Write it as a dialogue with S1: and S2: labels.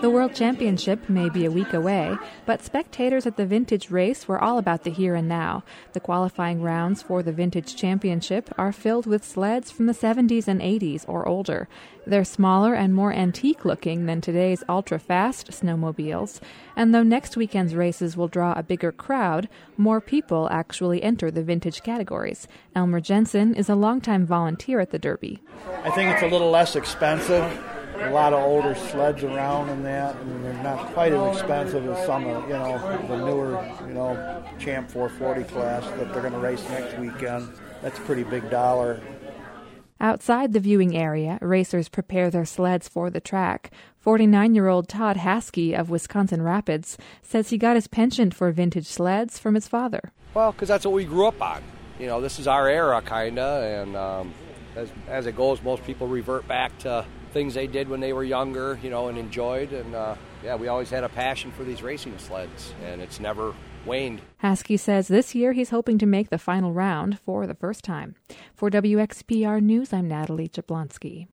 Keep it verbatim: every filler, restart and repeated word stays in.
S1: The World Championship may be a week away, but spectators at the Vintage race were all about the here and now. The qualifying rounds for the Vintage Championship are filled with sleds from the seventies and eighties or older. They're smaller and more antique-looking than today's ultra-fast snowmobiles. And though next weekend's races will draw a bigger crowd, more people actually enter the Vintage categories. Elmer Jensen is a longtime volunteer at the Derby.
S2: I think it's a little less expensive. A lot of older sleds around and that, and they're not quite as expensive as some of, you know, the newer, you know, Champ four forty class that they're going to race next weekend. That's a pretty big dollar.
S1: Outside the viewing area, racers prepare their sleds for the track. forty-nine-year-old Todd Haskey of Wisconsin Rapids says he got his penchant for vintage sleds from his father.
S3: Well, because that's what we grew up on. You know, this is our era, kind of, and um, as, as it goes, most people revert back to things they did when they were younger, you know, and enjoyed. And, uh, yeah, we always had a passion for these racing sleds, and it's never waned.
S1: Haskey says this year he's hoping to make the final round for the first time. For W X P R News, I'm Natalie Jablonski.